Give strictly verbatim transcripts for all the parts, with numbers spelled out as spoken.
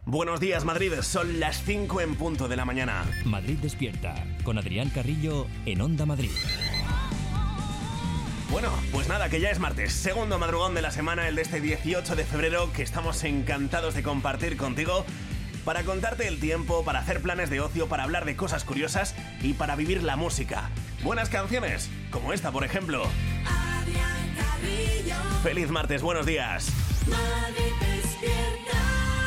Buenos días, Madrid. Son las cinco en punto de la mañana. Madrid despierta, con Adrián Carrillo en Onda Madrid. Bueno, pues nada, que ya es martes, segundo madrugón de la semana, el de este dieciocho de febrero, que estamos encantados de compartir contigo para contarte el tiempo, para hacer planes de ocio, para hablar de cosas curiosas y para vivir la música. Buenas canciones, como esta, por ejemplo. Adrián Carrillo. Feliz martes, buenos días. Madrid despierta.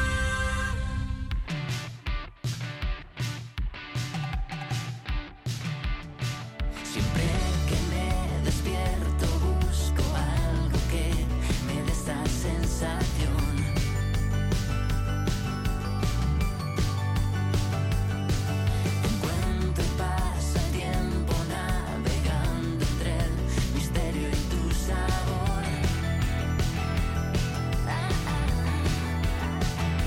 Siempre que me despierto busco algo que me dé esa sensación. Te encuentro y pasa el tiempo navegando entre el misterio y tu sabor. Ah, ah.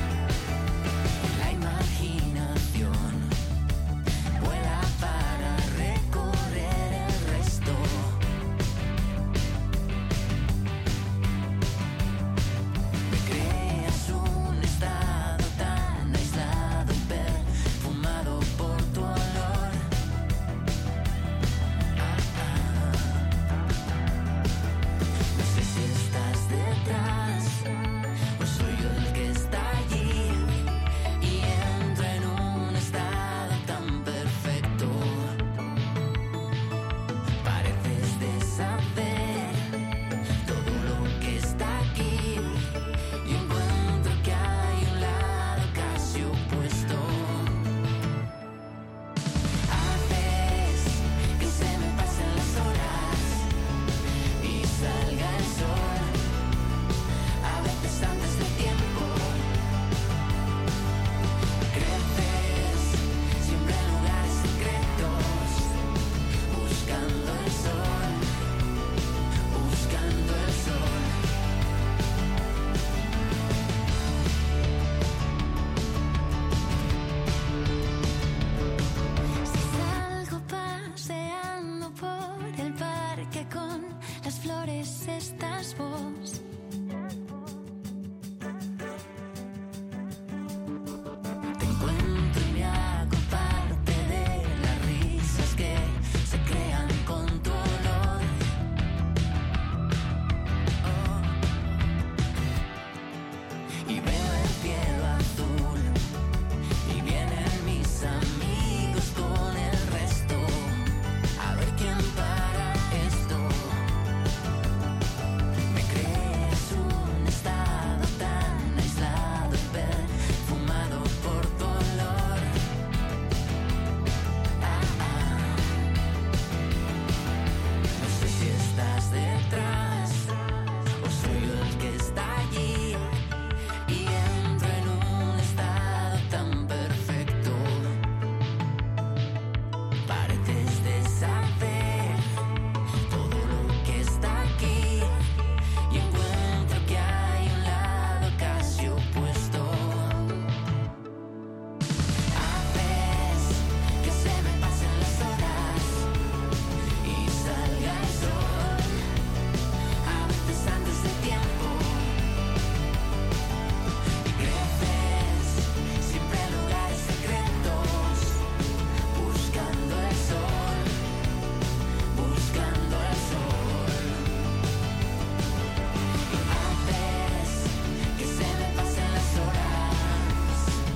La imaginación vuela para recorrer el resto. Me creas un estado tan aislado, perfumado por tu olor. Ah, ah. No sé si estás detrás o soy yo el que está allí y entro en un estado tan perfecto. Pareces de saber todo lo que está aquí y encuentro que hay un lado casi opuesto. Haces que se me pasen las horas y salga el sol, a veces antes de tiempo. Creces siempre en lugares secretos, buscando el sol, buscando el sol. Si salgo paseando por el parque con las flores, estás vos. Te encuentro y me hago parte de las risas que se crean con tu olor. Oh. Y veo el cielo azul y vienen mis amigos con el resto a ver quién para esto. Me crees un estado tan aislado y perfumado por tu olor. Ah, ah. No sé si estás detrás o soy yo el que está allí y entro en un estado tan perfecto. Pareces de saber todo lo que está aquí y encuentro que hay un lado casi opuesto. Haces que se me pasen las horas y salga el sol, a veces antes de tiempo. Y creces siempre en lugares secretos, buscando el sol, buscando el sol. Y haces que se me pasen las horas.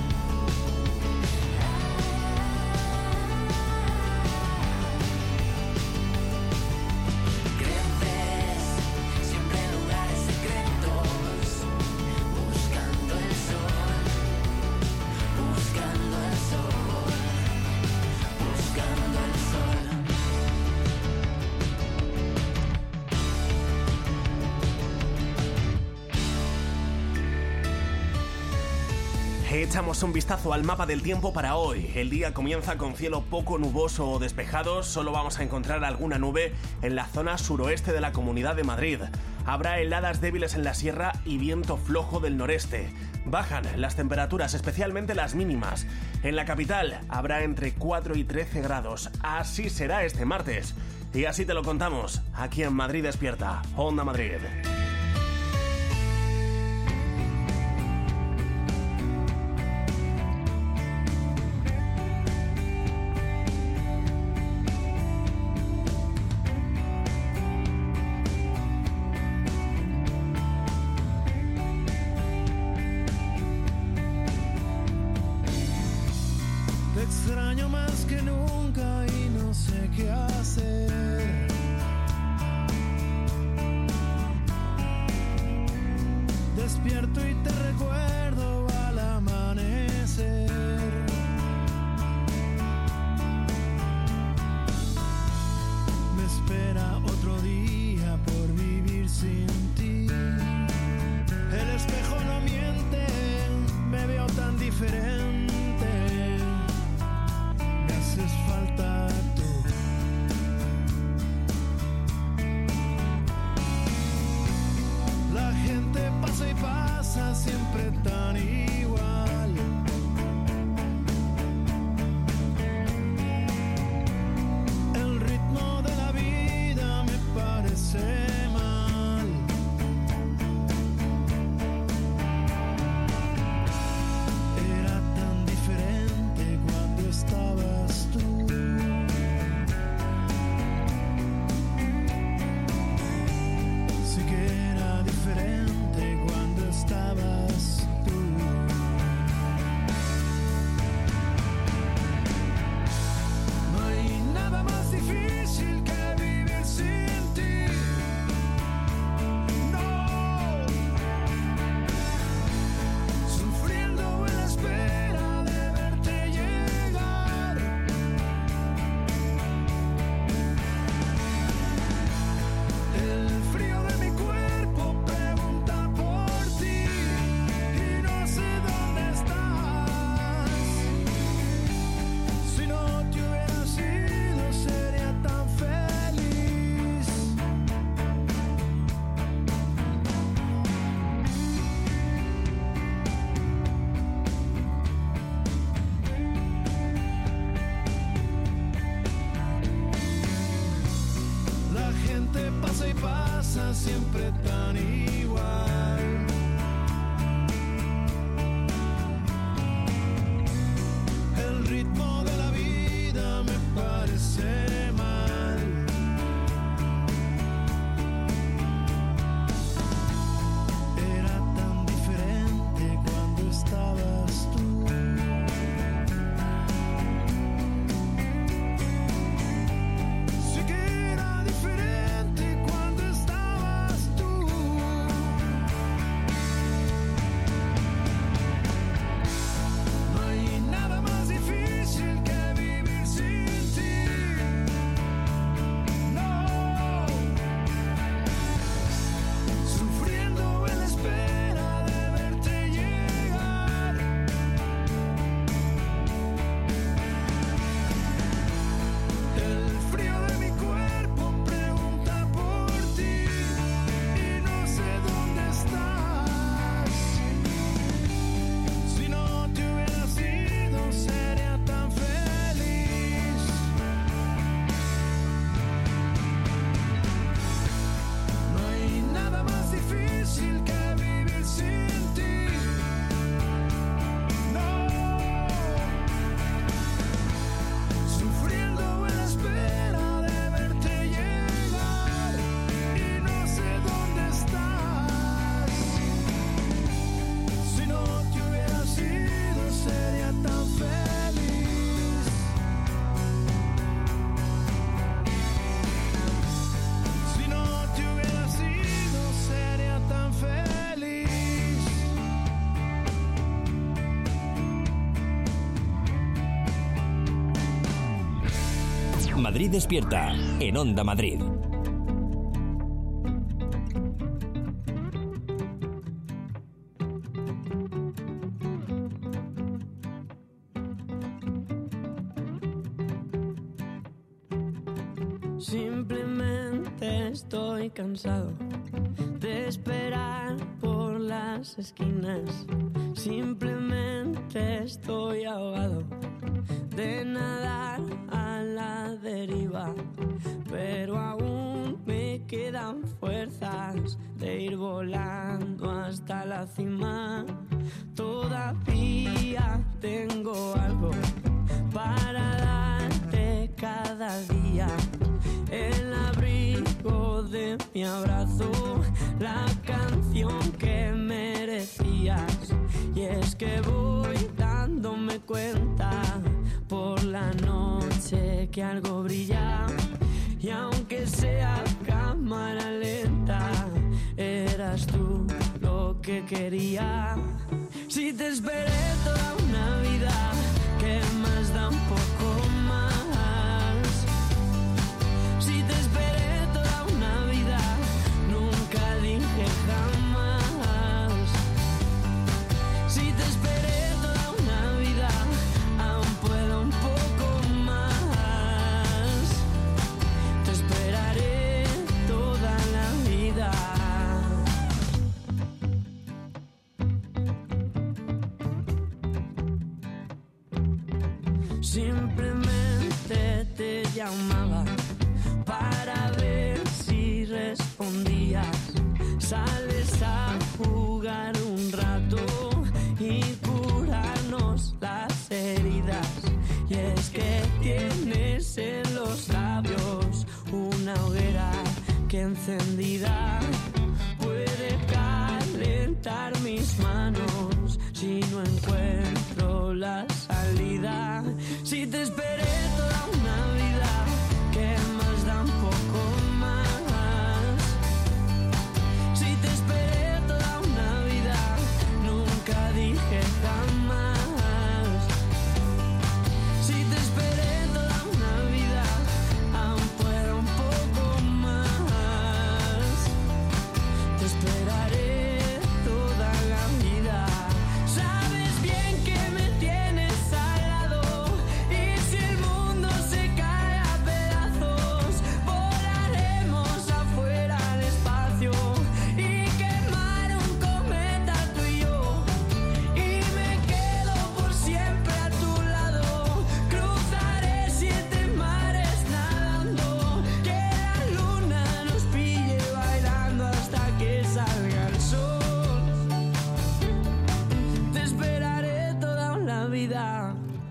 Creces siempre en lugares secretos, buscando el sol, buscando el sol, buscando el sol. Echamos un vistazo al mapa del tiempo para hoy. El día comienza con cielo poco nuboso o despejado. Solo vamos a encontrar alguna nube en la zona suroeste de la Comunidad de Madrid. Habrá heladas débiles en la sierra y viento flojo del noreste. Bajan las temperaturas, especialmente las mínimas. En la capital habrá entre cuatro y trece grados. Así será este martes. Y así te lo contamos, aquí en Madrid Despierta, Onda Madrid. extraño más que nunca y no sé qué hacer. Despierto y te recuerdo al amanecer. Me espera otro día por vivir sin ti. El espejo no miente, me veo tan diferente. Me haces falta tú. La gente pasa y pasa siempre tan igual. El ritmo de la vida me parece mal. Era tan diferente cuando estabas tú. Sí que era diferente cuando estabas tú. No hay nada más difícil que vivir sin ti. No. Sufriendo en la espera de verte llegar. El frío de mi cuerpo pregunta por ti y no sé dónde estás. Si no te hubieras ido sería tan feliz. La gente pasa y pasa siempre tan igual. El ritmo de la vida me parece mal. Era tan diferente cuando estabas tú. Sí que era diferente cuando estabas tú. No hay nada más difícil que vivir sin ti. No. Sufriendo en la espera de verte llegar. El frío de mi cuerpo pregunta por ti y no sé dónde estás. Si no te hubieras ido sería tan feliz. No hay nada más difícil que vivir sin ti. No. Sufriendo en la espera de verte llegar y no sé dónde estás. Si no te hubieras ido sería tan feliz. Si no te hubieras ido sería tan feliz. Madrid despierta en Onda Madrid. Simplemente estoy cansado de esperar por las esquinas. Simplemente estoy ahogado de nadar a la deriva, pero aún me quedan fuerzas de ir volando hasta la cima. Todavía tengo algo para darte cada día, el abrigo de mi abrazo, la canción que merecías. Y es que voy dándome cuenta por la noche que algo brilla. Y aunque sea cámara lenta, eras tú lo que quería. Si te esperé toda una vida, ¿qué más da un poco más? Si te esperé toda una vida, nunca dije jamás. Si te esperé toda una vida, aún puedo un poco más. Te esperaré toda la vida. Simplemente te llamaba para ver si respondías. Sales a jugar un rato y curarnos las heridas. Y es que tienes en los labios una hoguera que encendida puede calentar mis manos si no encuentro la salida. Si te esperé toda una vida, ¿qué más da un poco más? Si te esperé toda una vida, nunca dije jamás. Si te esperé toda una vida, aún puedo un poco más. Te esperaré toda la vida. Sabes bien que me tienes al lado, y si el mundo se cae a pedazos, volaremos afuera al espacio y quemar un cometa tú y yo. Y me quedo por siempre a tu lado, cruzaré siete mares nadando, que la luna nos pille bailando hasta que salga el sol. Te esperaré toda la vida.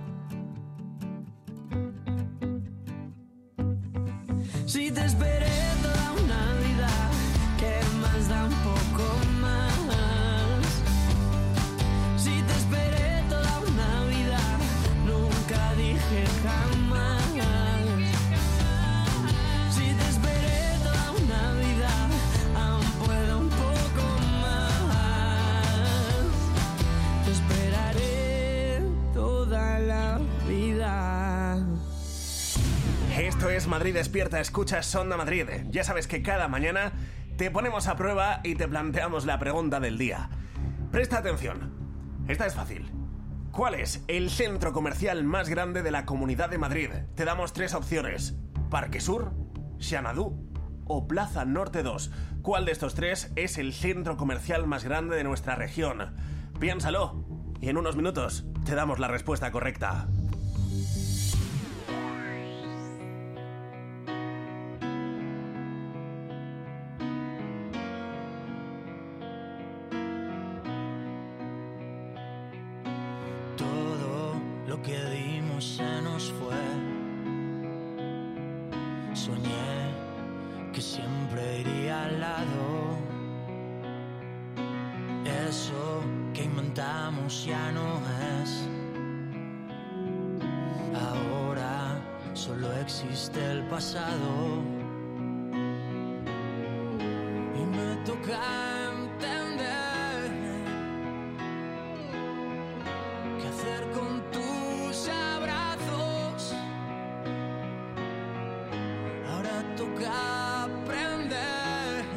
Si te esperé toda una vida, ¿qué más da un poco más? Si te esperé toda una vida, nunca dije jamás. Si te esperé toda una vida, aún puedo un poco más. Te esperaré toda la vida. Esto es Madrid Despierta, escuchas Onda Madrid. Ya sabes que cada mañana te ponemos a prueba y te planteamos la pregunta del día. Presta atención, esta es fácil. ¿Cuál es el centro comercial más grande de la Comunidad de Madrid? Te damos tres opciones: Parque Sur, Xanadu o Plaza Norte dos. ¿Cuál de estos tres es el centro comercial más grande de nuestra región? Piénsalo y en unos minutos te damos la respuesta correcta. Todo lo que dimos se nos fue. Soñé que siempre iría al lado. Eso que inventamos ya no es. Ahora solo existe el pasado. Y me toca entender qué hacer con tus abrazos. Ahora toca aprender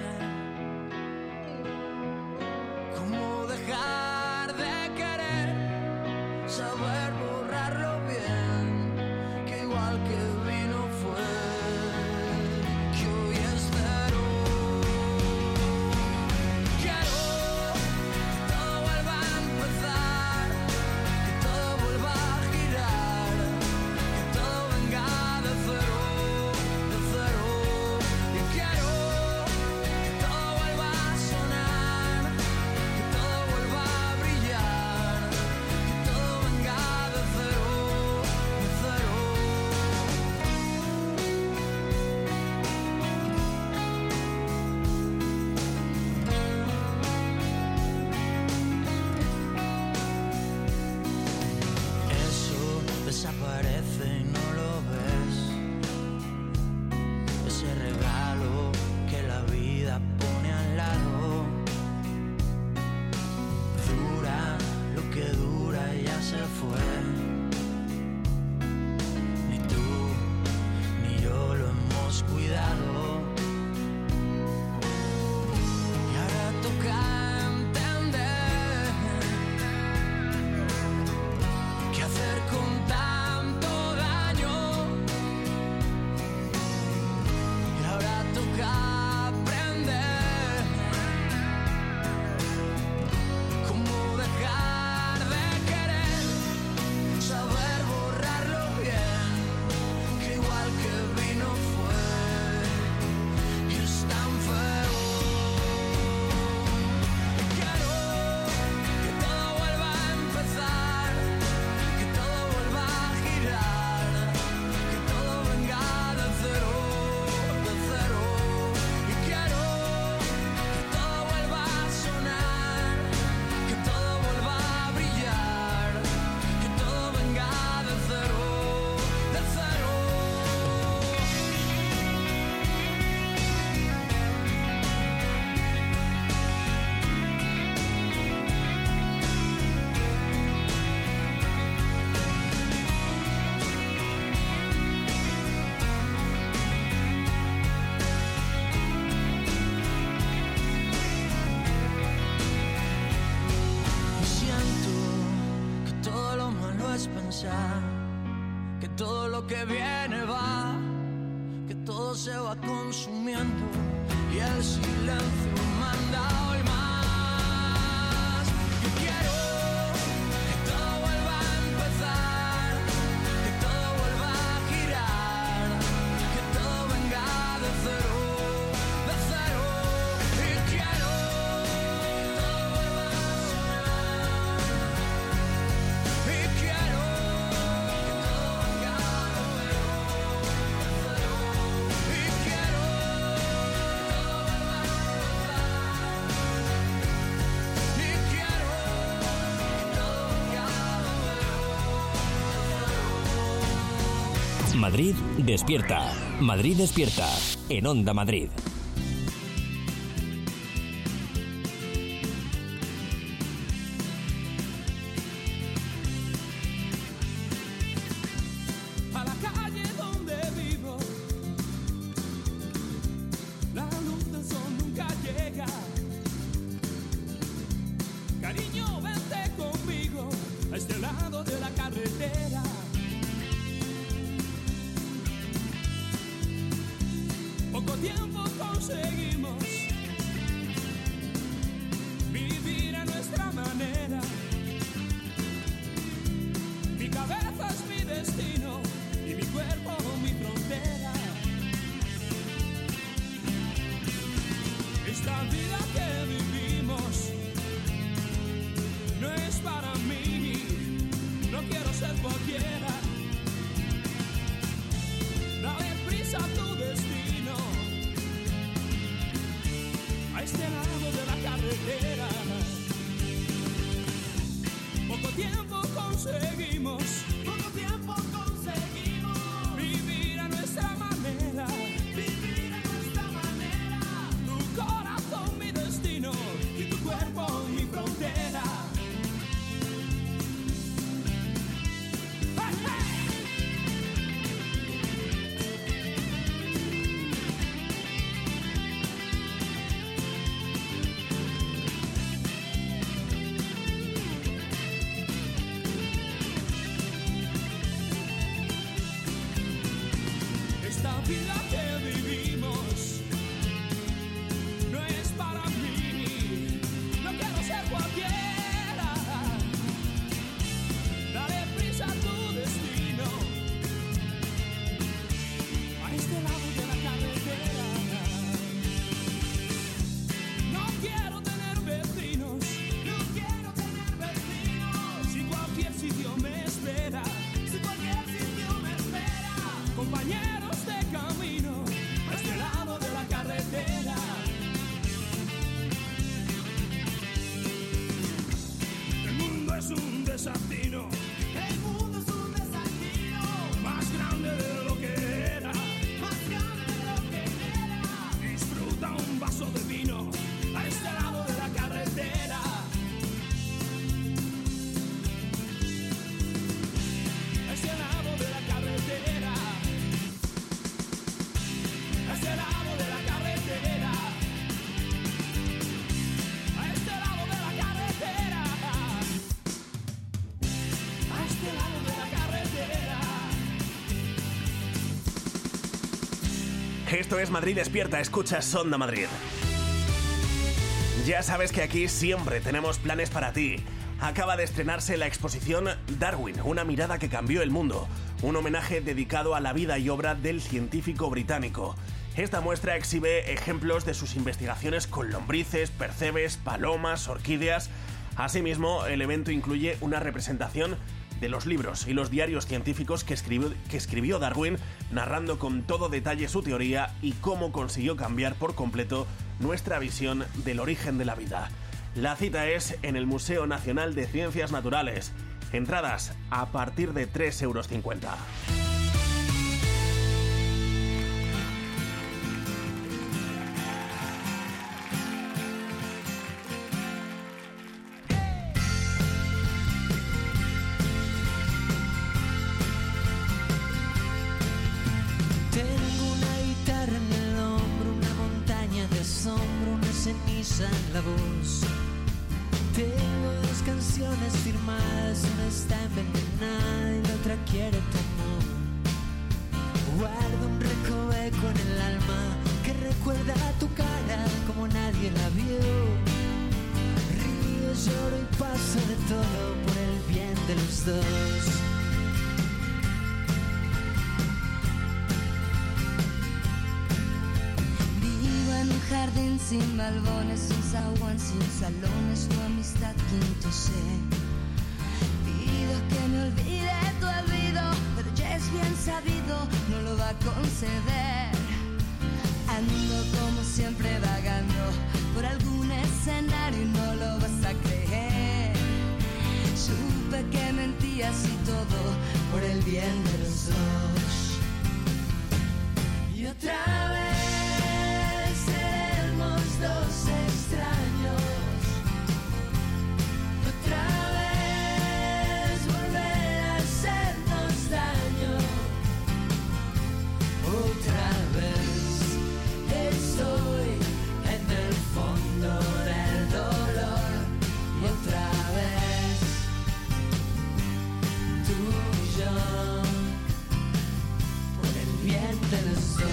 cómo dejar de querer, saber borrarlo bien, que igual que vino fue, que hoy es cero. Quiero que todo vuelva a empezar, que todo pensar que todo lo que viene va, que todo se va consumiendo y el silencio manda hoy más. Yo quiero que todo vuelva a empezar, que todo vuelva a girar, que todo venga de cero, de cero. Y quiero que todo vuelva a sonar, y quiero que todo venga de cero, de cero. Y quiero Madrid despierta. Madrid despierta. En Onda Madrid. A la calle donde vivo, la luz del sol nunca llega. Cariño, vente conmigo a este lado de la carretera. Poco tiempo conseguimos vivir a nuestra manera. Mi cabeza es mi destino y mi cuerpo mi frontera. Esta vida que vivimos no es para mí, no quiero ser cualquiera. Dale prisa a tu destino, a este lado de la carretera. Poco tiempo conseguimos, poco tiempo conseguimos vivir a nuestra manera, vivir a nuestra manera. Tu corazón mi destino y tu cuerpo mi frontera. ¡Hey, hey! Esta vida que vivimos no es para mí, no quiero ser cualquiera. Dale prisa a tu destino, a este lado de la carretera. No quiero tener vecinos, no quiero tener vecinos. Si cualquier sitio me espera, si cualquier sitio me espera. Compañeros de camino, a este lado de la carretera. El mundo es un desatino, el mundo es un desatino, más grande de lo que era, más grande de lo que era. Disfruta un vaso de vino, a este lado de la carretera. A este lado de la carretera. A este lado de la carretera, a este lado de la carretera, a este lado de la carretera. Esto es Madrid Despierta, escuchas Onda Madrid. Ya sabes que aquí siempre tenemos planes para ti. Acaba de estrenarse la exposición Darwin, una mirada que cambió el mundo, un homenaje dedicado a la vida y obra del científico británico. Esta muestra exhibe ejemplos de sus investigaciones con lombrices, percebes, palomas, orquídeas. Asimismo, el evento incluye una representación de los libros y los diarios científicos que escribió, que escribió Darwin, narrando con todo detalle su teoría y cómo consiguió cambiar por completo nuestra visión del origen de la vida. La cita es en el Museo Nacional de Ciencias Naturales. Entradas a partir de tres euros cincuenta. Tengo una guitarra en el hombro, una montaña de asombro, una ceniza en la voz. Tengo dos canciones firmadas, una está envenenada y la de los dos. Vivo en un jardín sin balbones, sin zaguán, sin salones, tu amistad quinto C. Pido que me olvide tu olvido, pero ya es bien sabido, no lo va a conceder. Ando como siempre vagando por algún escenario y no lo vas a creer. Supe que mentías y todo por el bien de los dos. Y otra vez seremos dos extraños. Otra vez volver a hacernos daño. Otra vez estoy en el fondo del dolor. Y otra vez tú y yo, por el bien de los dos.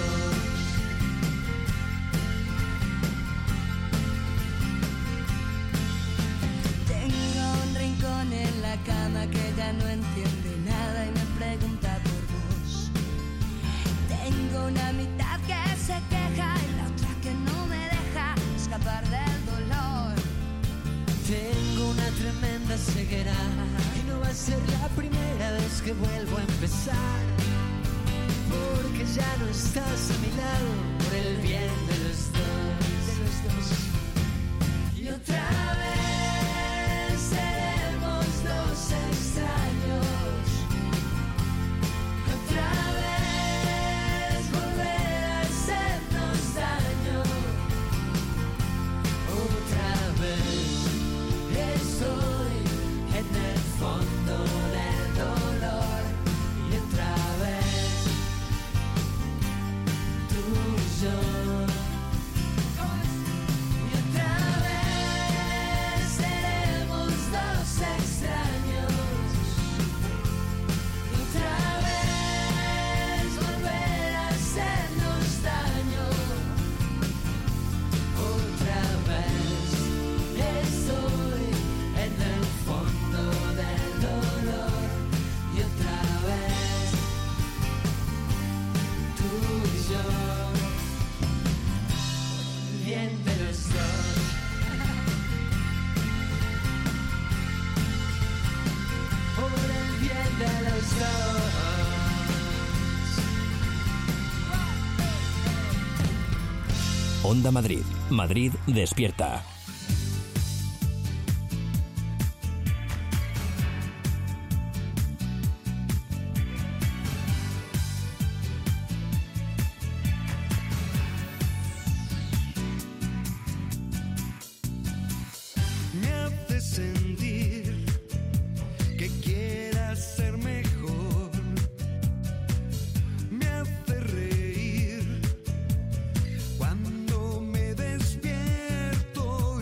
Tengo un rincón en la cama que ya no entiende nada y me pregunta por vos. Tengo una mitad que se queja y la otra que no me deja escapar del dolor. Tengo una tremenda ceguera y no va a ser la primera vez que vuelvo a empezar, porque ya no estás a mi lado por el bien de los dos, de los dos. Y otra vez seremos dos extraños. Otra vez volver a hacernos daño. Otra vez estoy en el fondo del dolor. Y otra vez tú y yo. Y otra vez seremos dos extraños. Y otra vez volver a hacernos daño. Otra vez estoy en el fondo del dolor. Y otra vez tú y yo, por el bien de los dos. Por el bien de los dos. Onda Madrid. Madrid despierta. Me hace sentir que quieras ser mejor. Me hace reír cuando me despierto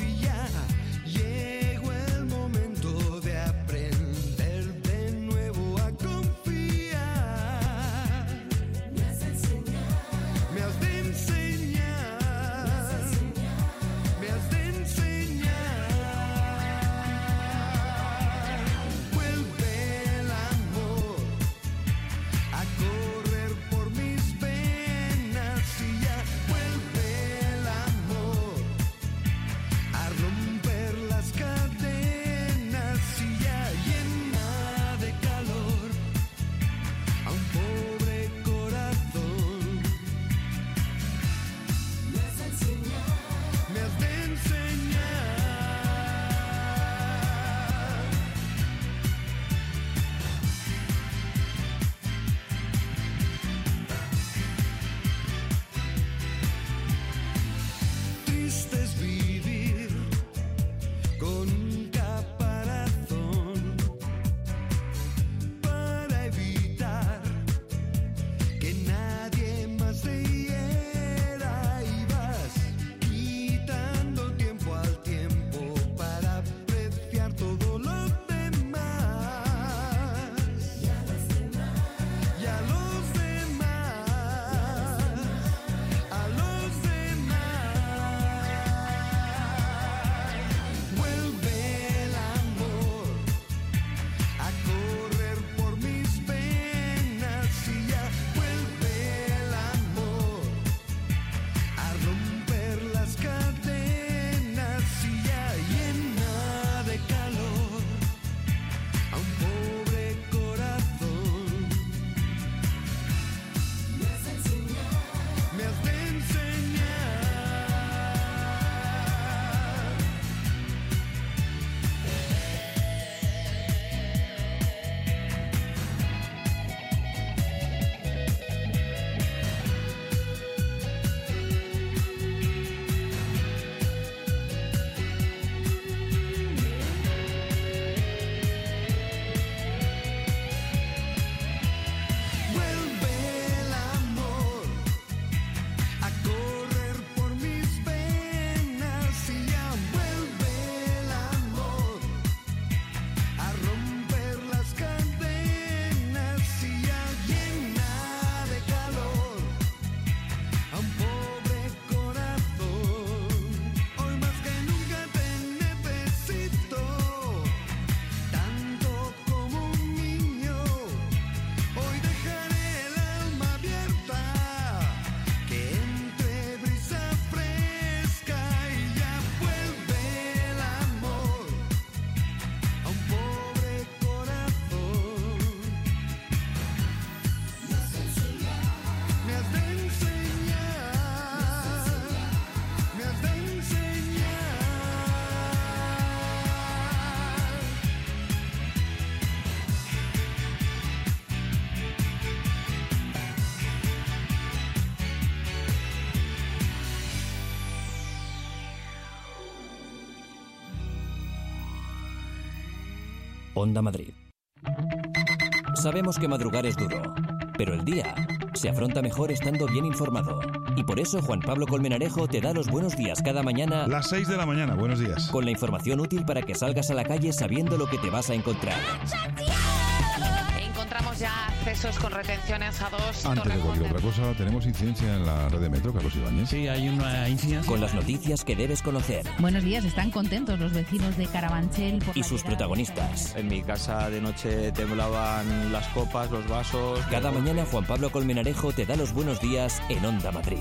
Onda Madrid. Sabemos que madrugar es duro, pero el día se afronta mejor estando bien informado. Y por eso Juan Pablo Colmenarejo te da los buenos días cada mañana. Las seis de la mañana, buenos días. Con la información útil para que salgas a la calle sabiendo lo que te vas a encontrar. Encontramos ya accesos con retenciones a dos. Antes de cualquier otra cosa, tenemos incidencia en la red de metro, Carlos Ibáñez. Sí, hay una incidencia. Con las noticias que debes conocer. Buenos días, están contentos los vecinos de Carabanchel. Por y sus protagonistas. En mi casa de noche temblaban las copas, los vasos. Cada mañana Juan Pablo Colmenarejo te da los buenos días en Onda Madrid.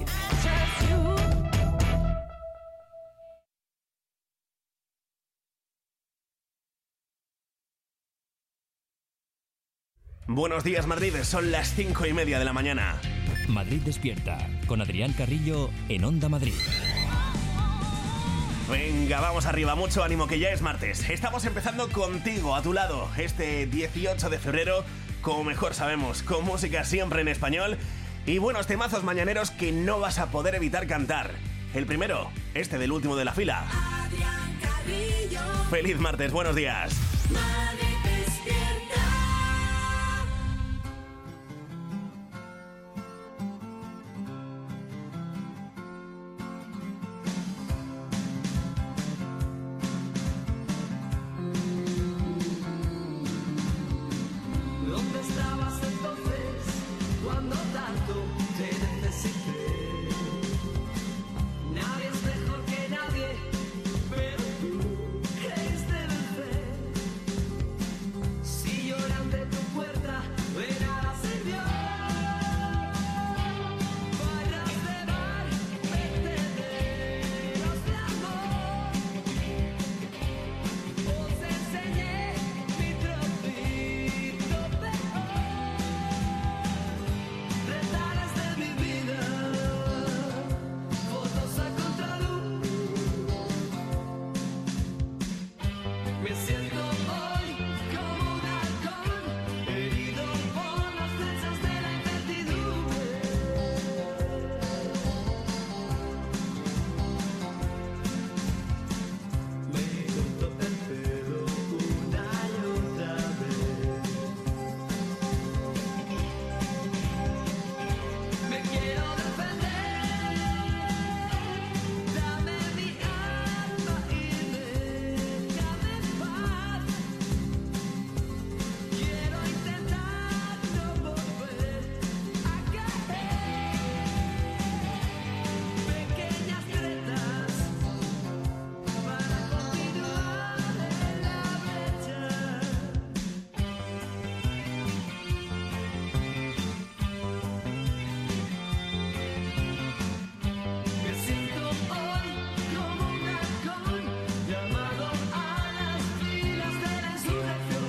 Buenos días, Madrid, son las cinco y media de la mañana. Madrid despierta, con Adrián Carrillo en Onda Madrid. Venga, vamos arriba, mucho ánimo que ya es martes. Estamos empezando contigo, a tu lado, este dieciocho de febrero, como mejor sabemos, con música siempre en español y buenos temazos mañaneros que no vas a poder evitar cantar. El primero, este del último de la fila. Adrián Carrillo. Feliz martes, buenos días. Madrid despierta. ¿Dónde estabas entonces cuando tanto te necesité? Nadie es mejor que nadie, pero tú creíste vencer. Si lloran de tu puerta, de nada sirvió. Barras de mar, vertederos de amor. Os enseñé mi trocito peor. Retares de mi vida, fotos a contraluz. Me siento hoy como un halcón, herido por las flechas de la incertidumbre. Me corto el pelo una y otra vez. Me quiero defender. Dame mi alma y déjame en paz. Quiero intentar no volver a caer. Pequeñas tretas para continuar en la brecha. Me siento hoy como un halcón llamado a las filas de la insurrección.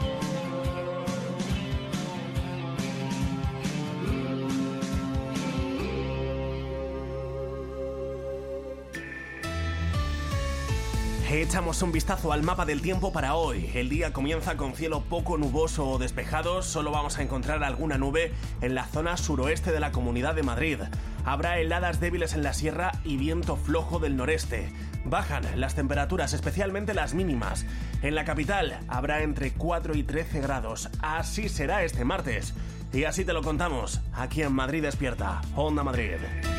Echamos un vistazo al mapa del tiempo para hoy. El día comienza con cielo poco nuboso o despejado. Solo vamos a encontrar alguna nube en la zona suroeste de la Comunidad de Madrid. Habrá heladas débiles en la sierra y viento flojo del noreste. Bajan las temperaturas, especialmente las mínimas. En la capital habrá entre cuatro y trece grados. Así será este martes. Y así te lo contamos, aquí en Madrid Despierta, Onda Madrid.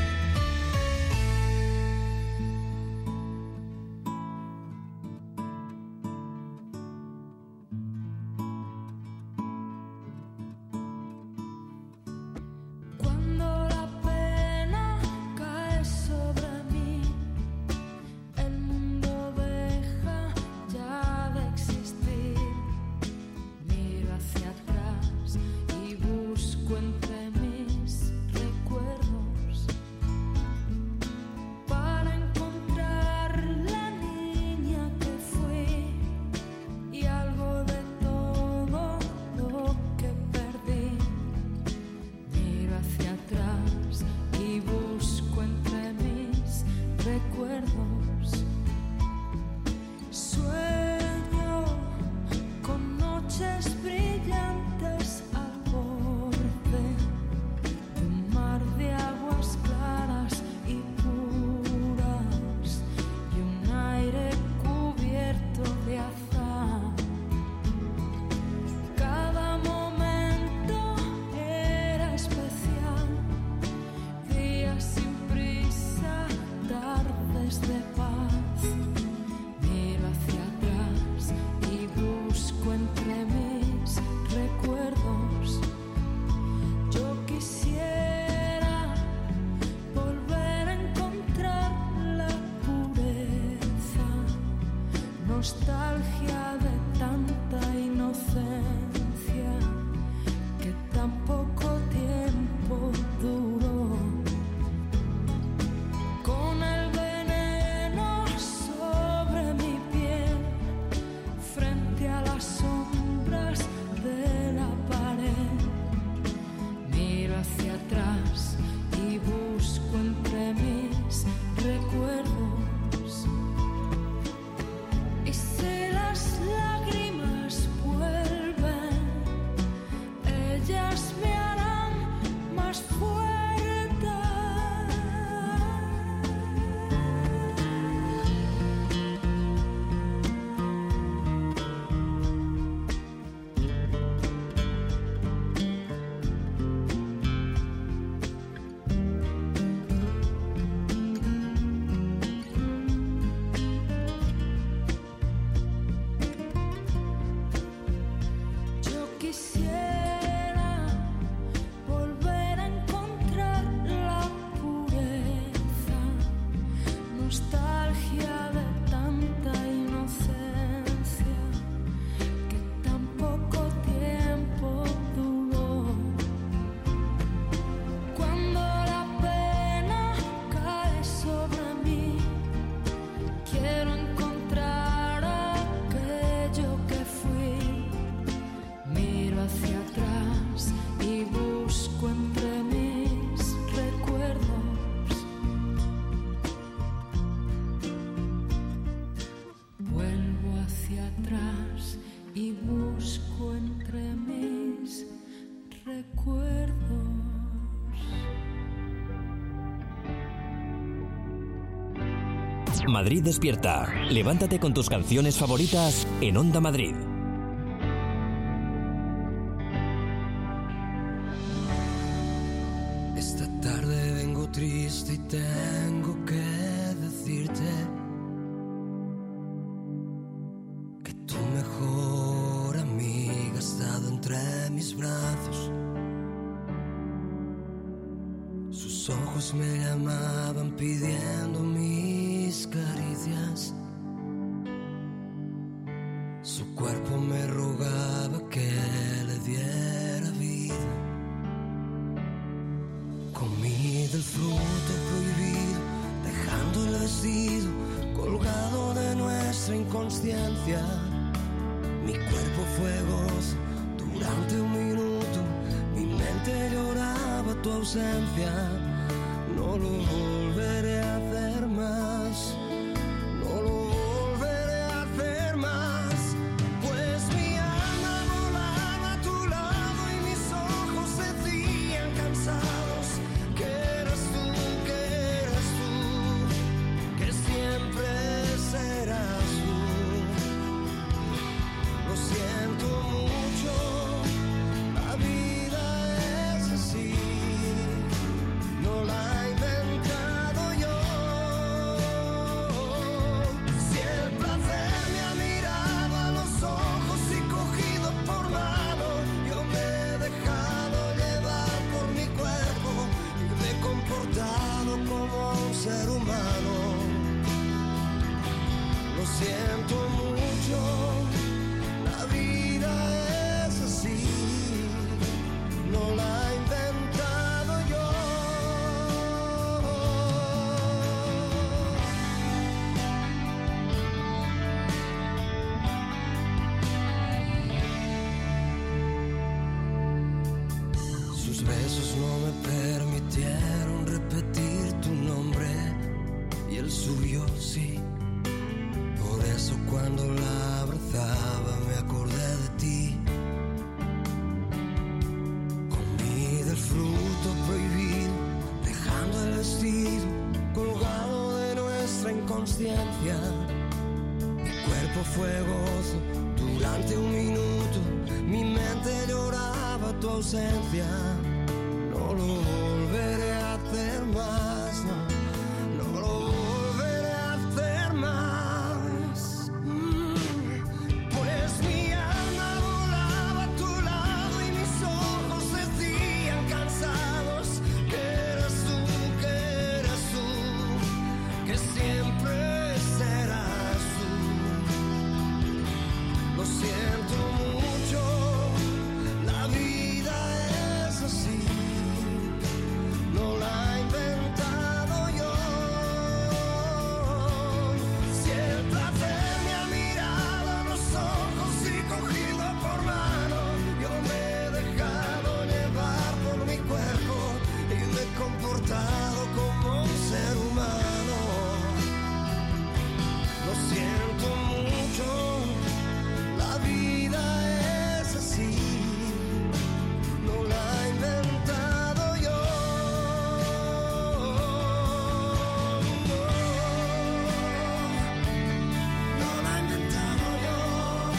Cuando la pena cae sobre mí, el mundo deja ya de existir. Miro hacia atrás y busco entre mis recuerdos Madrid despierta. Levántate con tus canciones favoritas en Onda Madrid. Esta tarde vengo triste y tengo que decirte que tu mejor amiga ha estado entre mis brazos. Sus ojos me llamaban pidiendo mis caricias. Su cuerpo me rogaba que le diera vida. Comí del fruto prohibido, dejando el vestido colgado de nuestra inconsciencia. Mi cuerpo fue gozo durante un minuto, mi mente lloraba tu ausencia. No lo volveré a hacer más, no lo volveré a hacer más, pues mi alma volaba a tu lado y mis ojos decían cansados que eras tú, que eras tú, que siempre serás tú. Lo siento mucho, la vida es así, no la he inventado yo. Si el placer me ha mirado a los ojos y cogido por mano, yo me he dejado llevar por mi cuerpo y me he comportado como un ser humano. Lo siento mucho, la vida es así, no la he inventado yo. Sus besos no me permitieron repetir tu nombre y el suyo sí. Por eso cuando la abrazaba me acordé de ti. Comí del fruto prohibido, dejando el vestido colgado de nuestra inconsciencia. Mi cuerpo fue gozo durante un minuto, mi mente lloraba tu ausencia. No lo volveré a hacer más, no, no lo volveré a hacer más. Mm, Pues mi alma volaba a tu lado y mis ojos decían cansados que eras tú, que eras tú, que siempre serás tú. Lo siento mucho, la vida es así, no la he inventado yo. Si el placer me ha mirado a los ojos y cogido por mano, yo me he dejado llevar por mi cuerpo y me he comportado como un ser humano. Lo siento mucho, la vida es así, no la he inventado yo. No la he inventado yo.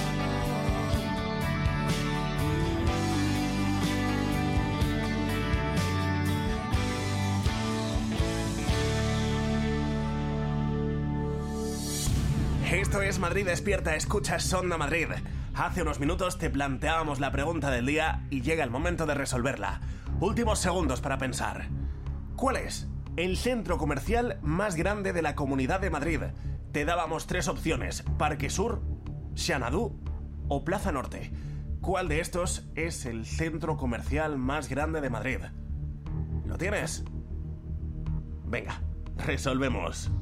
Esto es Madrid Despierta, escuchas Onda Madrid. Hace unos minutos te planteábamos la pregunta del día y llega el momento de resolverla. Últimos segundos para pensar. ¿Cuál es el centro comercial más grande de la Comunidad de Madrid? Te dábamos tres opciones: Parque Sur, Xanadu o Plaza Norte. ¿Cuál de estos es el centro comercial más grande de Madrid? ¿Lo tienes? Venga, resolvemos.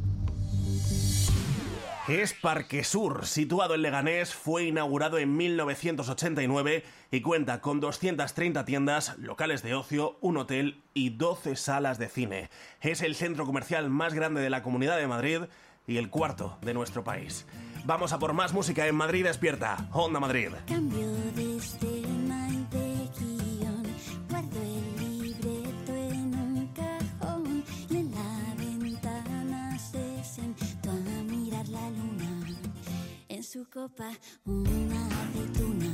Es Parque Sur, situado en Leganés, fue inaugurado en mil novecientos ochenta y nueve y cuenta con doscientas treinta tiendas, locales de ocio, un hotel y doce salas de cine. Es el centro comercial más grande de la Comunidad de Madrid y el cuarto de nuestro país. Vamos a por más música en Madrid Despierta, Onda Madrid. Cambio de escena y de guión, guardo el libreto en un cajón y en la ventana se sienta tu amor. copa, una aceituna.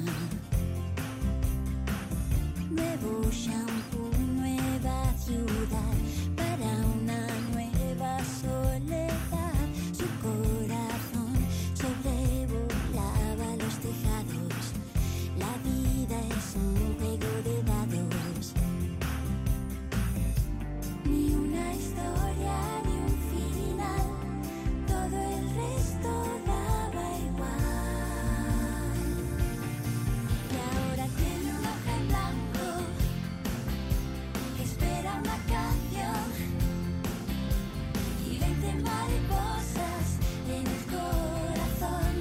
Nuevo shampoo, nueva ciudad, para una nueva soledad. Su corazón sobrevolaba los tejados. La vida es un juego de dados. Ni una historia, ni un final. Todo el resto daba igual. Y ahora tiene un ojo en blanco que espera una canción y veinte mariposas en el corazón.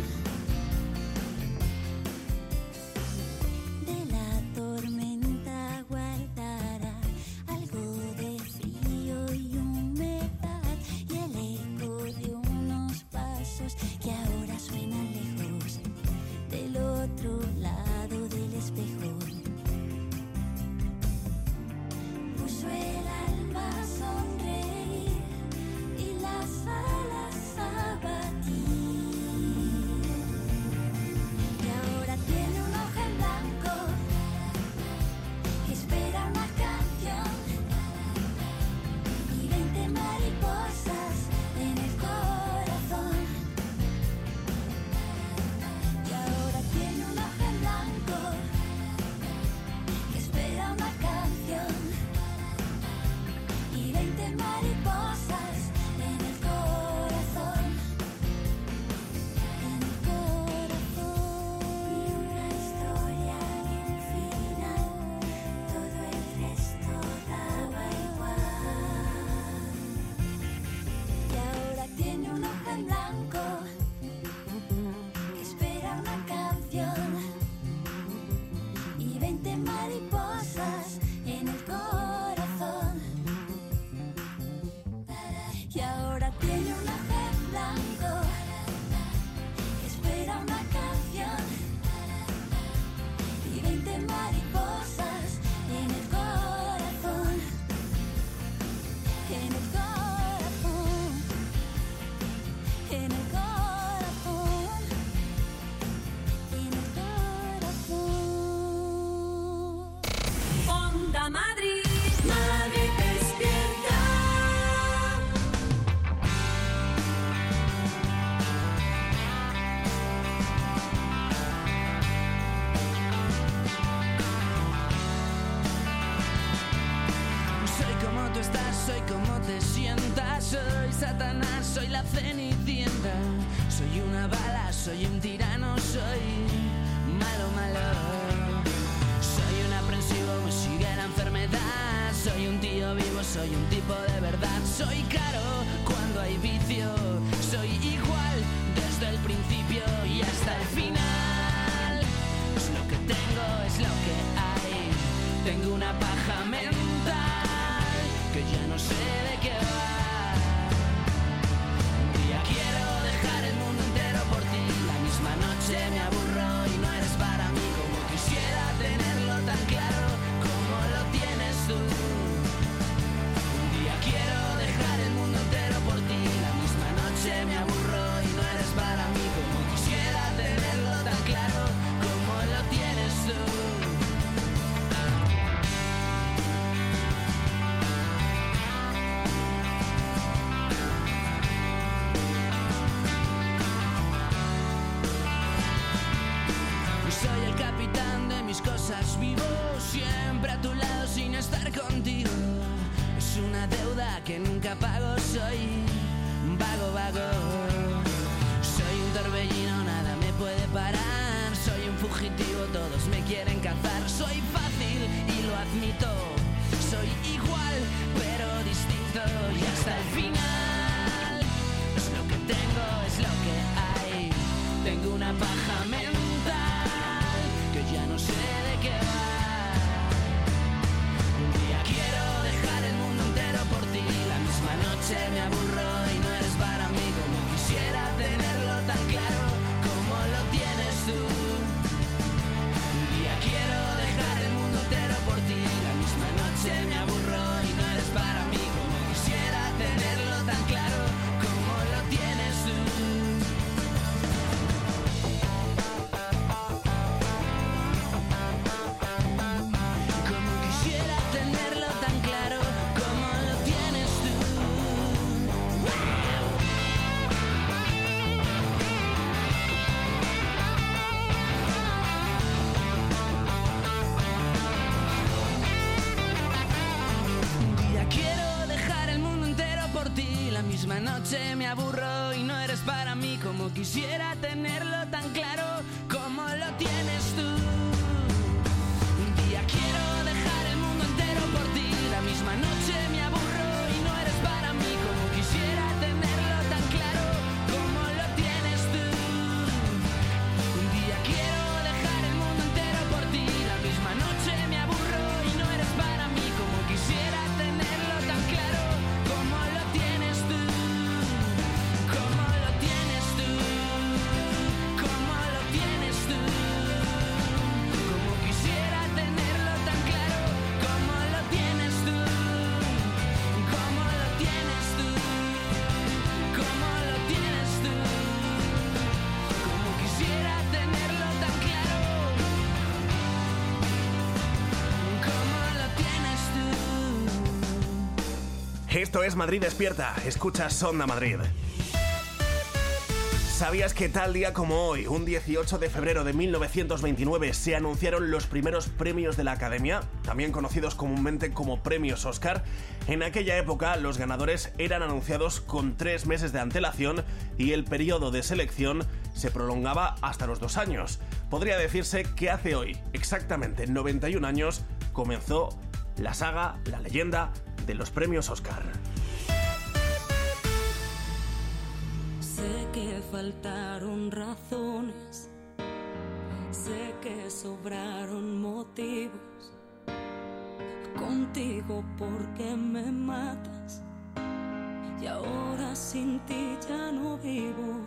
De la tormenta guardará algo de frío y humedad y el eco de unos pasos que ahora suenan lejos del otro lado del espejo. Puso el alma a sonreír y las alas a batir. Y ahora tiene un ojo en blanco que espera una canción y veinte mariposas en el corazón. Y ahora tiene un ojo en blanco que espera una canción y veinte mariposas en el corazón. En el corazón. Ni una historia, ni un final. Todo el resto daba igual. Y ahora tiene un ojo en blanco que espera una canción y veinte mariposas en el corazón. Y ahora tiene un ojo en blanco que espera una canción y veinte mariposas en el corazón. En el corazón. En el corazón. En el corazón. Onda Madrid, Madrid despierta. Soy como tú estás, soy como te sientas. Soy Satanás, soy la cenicienta. Soy una bala, soy un tirano, soy malo, malo. Soy un aprensivo, me sigue la enfermedad. Soy un tío vivo, soy un tipo de verdad. Soy caro cuando hay vicio. Soy igual desde el principio y hasta el final. Es lo que tengo, es lo que hay. Tengo una paja mental que ya no sé de qué va. Un día quiero dejar el mundo entero por ti. La misma noche me aburro y no eres para mí. Como quisiera tenerlo tan claro como lo tienes tú. Un día quiero dejar el mundo entero por ti. La misma noche me aburro y no eres para mí. Como quisiera tenerlo tan claro como lo tienes tú. Soy el capitán de mis cosas, vivo siempre a tu lado sin estar contigo. Es una deuda que nunca pago, soy vago, vago. Soy un torbellino, nada me puede parar. Soy un fugitivo, todos me quieren cazar. Soy fácil y lo admito. Soy igual, pero distinto y hasta el final. Es lo que tengo, es lo que hay. Tengo una paja mental que ya no sé de qué va. Un día quiero dejar el mundo entero por ti. La misma noche me aburro y no eres para mí. Como quisiera tenerlo tan claro como lo tienes tú. Un día quiero dejar el mundo entero noche me aburro y no eres para mí como quisiera tenerlo tan claro como lo tienes tú. Un día quiero dejar el mundo entero por ti, la misma noche me aburro y no eres para mí como quisiera tenerlo tan claro como lo tienes tú. Un día quiero dejar el mundo entero por ti, la misma noche me aburro y no eres para mí como quisiera tenerlo tan claro como lo tienes tú, como lo tienes tú, como lo tienes tú, como quisiera tenerlo tan claro como lo tienes tú, como lo tienes tú, como lo tienes tú, como quisiera tenerlo tan claro como lo tienes tú. Esto es Madrid Despierta, escuchas Onda Madrid. ¿Sabías que tal día como hoy, un dieciocho de febrero de mil novecientos veintinueve, se anunciaron los primeros premios de la Academia, también conocidos comúnmente como premios Oscar? En aquella época, los ganadores eran anunciados con tres meses de antelación y el periodo de selección se prolongaba hasta los dos años. Podría decirse que hace hoy, exactamente noventa y un años, comenzó la saga, la leyenda de los premios Oscar. Sé que faltaron razones, sé que sobraron motivos. Contigo porque me matas y ahora sin ti ya no vivo.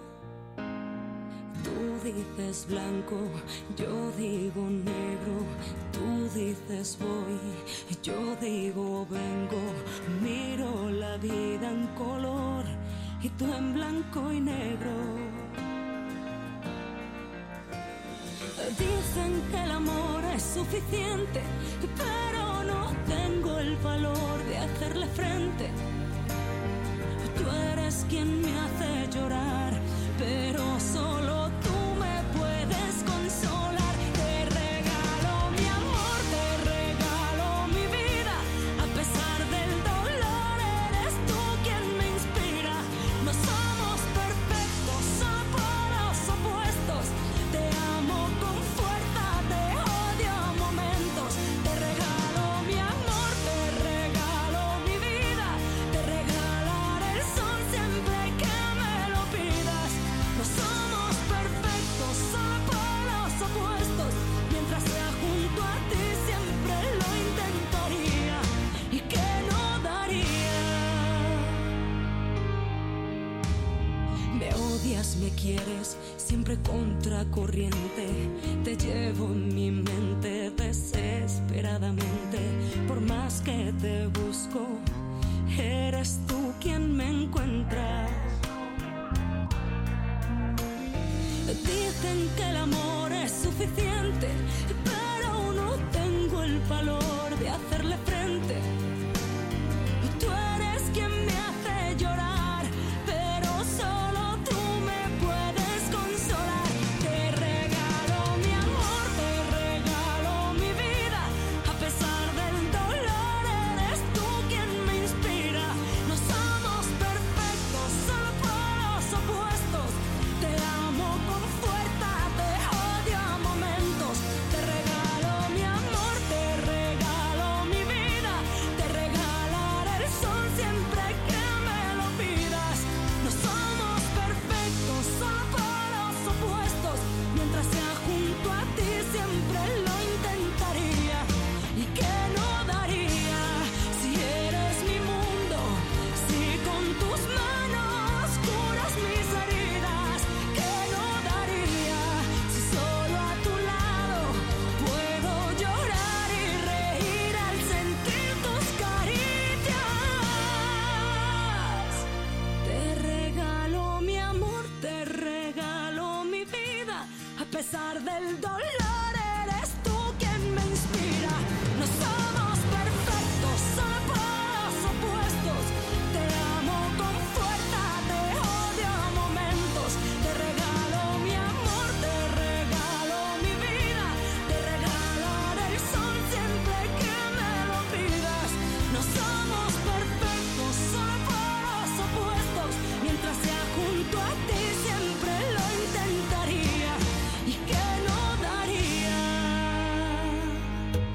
Tú dices blanco, yo digo negro. Tú dices voy, yo digo vengo. Miro la vida en color y tú en blanco y negro. Dicen que el amor es suficiente, pero no tengo el valor de hacerle frente. Tú eres quien me hace llorar, pero solo tú me puedes consolar. Te regalo mi amor, te regalo mi vida. A pesar del dolor, eres tú quien me inspira. No somos perfectos, somos opuestos. Te amo con fuerza, te odio a momentos. Te regalo mi amor, te regalo mi vida. Te regalaré el sol siempre que me lo pidas. No somos perfectos, solo polos opuestos. Mientras sea junto a ti siempre lo intentaría. ¿Y qué no daría? Me odias, me quieres, siempre contracorriente. Te llevo en mi mente desesperadamente. Por más que te busco, eres tú quien me encuentra. Dicen que el amor es suficiente, pero no tengo el valor de hacerle frente. Tú eres quien me hace llorar, pero solo tú me puedes consolar. Te regalo mi amor, te regalo mi vida. A pesar del dolor, eres tú quien me inspira. No somos perfectos, solo polos opuestos. Te amo con fuerza, te odio a momentos. Te regalo mi amor, te regalo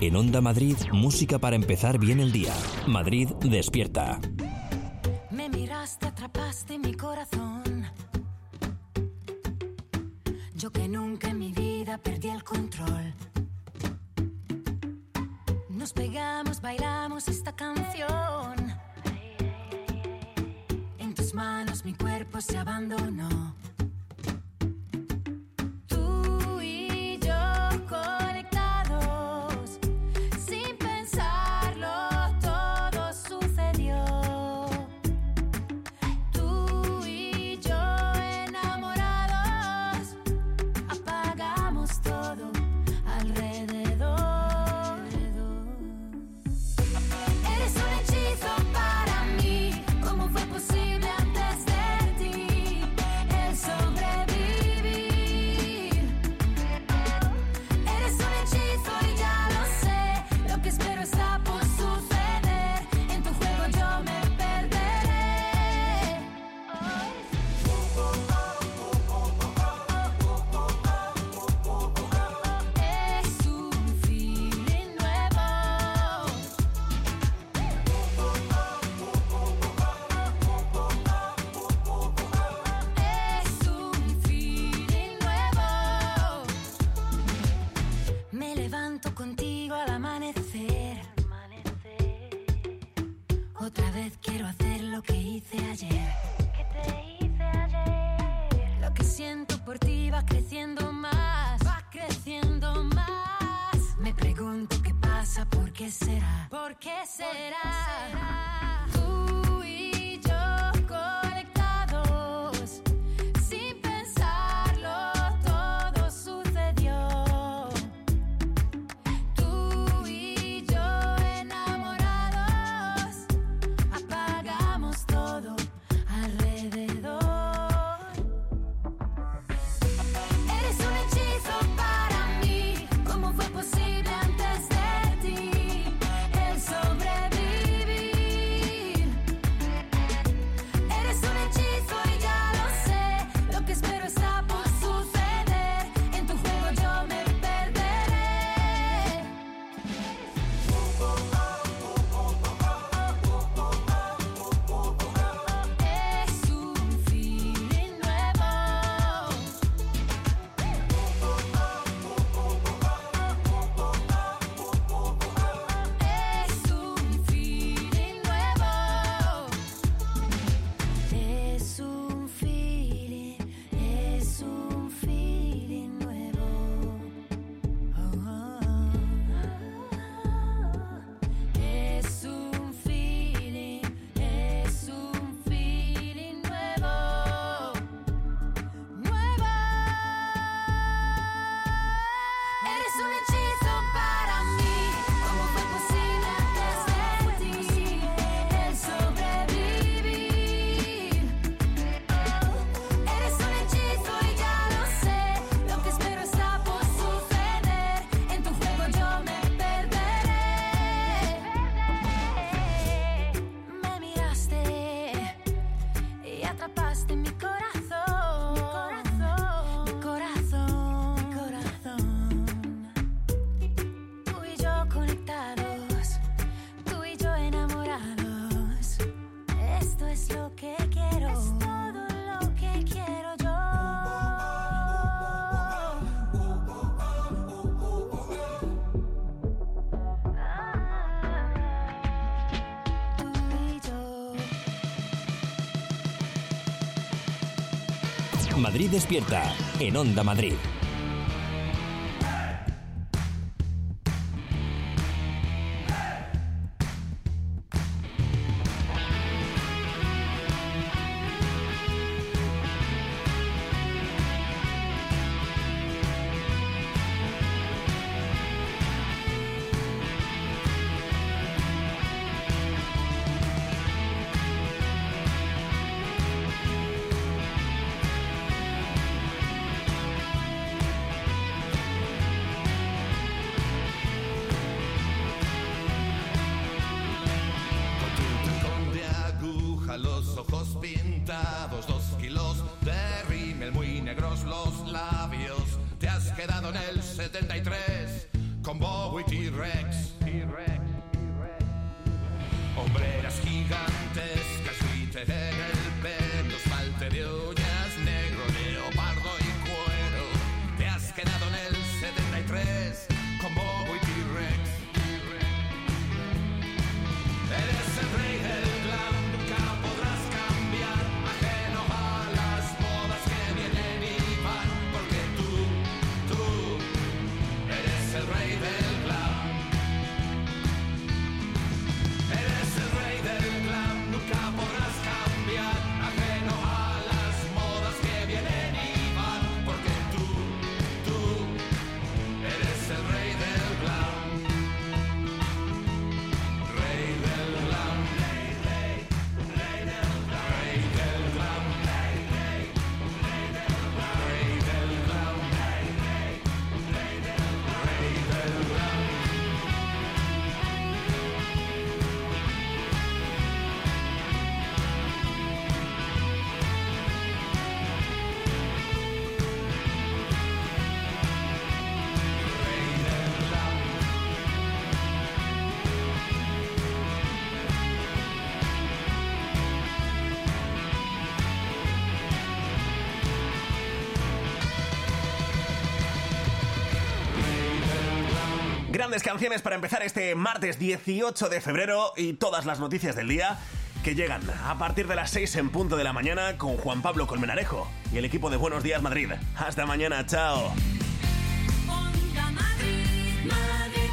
En Onda Madrid, música para empezar bien el día. Madrid despierta. Me miraste, atrapaste mi corazón. Yo que nunca en mi vida perdí el control. Nos pegamos, bailamos esta canción. En tus manos mi cuerpo se abandonó. Tú y yo conectados, sin pensarlo todo sucedió. Tú y yo enamorados, apagamos todo alrededor. Eres un hechizo para mí. ¿Cómo fue posible antes de ti el sobrevivir? Eres un hechizo y ya lo sé. Lo que espero está por suceder. En tu juego yo me perderé. Es un feeling nuevo. Es un feeling nuevo. Me levanto contigo al amanecer. Otra vez quiero hacer lo que hice ayer. ¿Qué te hice ayer? Lo que siento por ti va creciendo más. Va creciendo más. Me pregunto qué pasa, por qué será. ¿Por qué será? Tú y yo conectados, sin pensarlo todo sucedió. Tú y yo enamorados, apagamos todo alrededor. Eres un hechizo para mí. ¿Cómo fue posible antes de ti el sobrevivir? Eres un hechizo y ya lo sé. Lo que espero está por suceder. En tu juego yo me perderé. Es un feeling nuevo. Es un feeling nuevo. Es un feeling, es un feeling nuevo. Oh, oh, oh. Es un feeling, es un feeling nuevo. Nuevo. Eres un hechizo para mí. ¿Cómo fue posible antes de ti el sobrevivir? Eres un hechizo y ya lo sé. Lo que espero está por suceder. En tu juego yo me perderé. Me miraste y atrapaste mi corazón. Mi corazón, mi corazón. Tú y yo conectados, tú y yo enamorados. Esto es lo que quiero. Es todo lo que quiero yo. Tú y yo. Madrid despierta. En Onda Madrid. con Bobo y T-Rex. Hombreras gigantescas, glitter en el pelo, esmalte de uñas negro, leopardo y cuero. Te has quedado en el setenta y tres con Bobo y T-Rex. Eres el rey del glam, nunca podrás cambiar, ajeno a las modas que vienen y van, porque tú, tú, eres el rey del glam. Eres el rey del glam, nunca podrás cambiar, ajeno a las modas que vienen y van, porque tú, tú, eres el rey del glam. Rey del glam, rey, rey, rey del glam, rey del glam, rey, rey, rey del glam, rey del glam, rey, rey, rey del glam, rey del glam. Grandes canciones para empezar este martes dieciocho de febrero y todas las noticias del día que llegan a partir de las seis en punto de la mañana con Juan Pablo Colmenarejo y el equipo de Buenos Días Madrid. Hasta mañana, chao. Onda Madrid, Madrid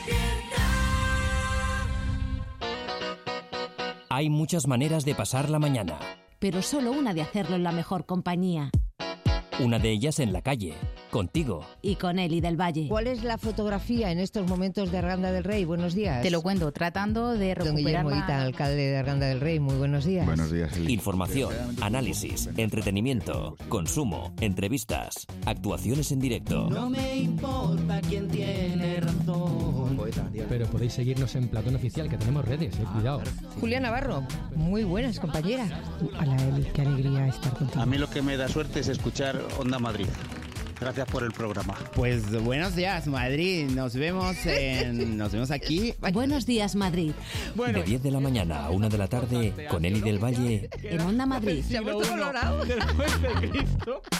despierta. Hay muchas maneras de pasar la mañana. pero solo una de hacerlo en la mejor compañía. Una de ellas en la calle, contigo. Y con Eli del Valle. ¿Cuál es la fotografía en estos momentos de Arganda del Rey? Buenos días. Te lo cuento, tratando de Don recuperar Guillermo Ita, la... alcalde de Arganda del Rey. Muy buenos días. Buenos días, Eli. Información, análisis, entretenimiento, consumo, entrevistas, actuaciones en directo. No me importa quién tiene razón. Pero podéis seguirnos en Platón Oficial, que tenemos redes, eh, cuidado. Julia Navarro, muy buenas, compañera. Hola, Eli, qué alegría estar contigo. A mí lo que me da suerte es escuchar Onda Madrid. Gracias por el programa. Pues buenos días, Madrid. Nos vemos en, nos vemos aquí. Buenos días, Madrid. De diez de la mañana a una de la tarde, con Eli del Valle. En Onda Madrid. Se ha puesto colorado. Después de Cristo.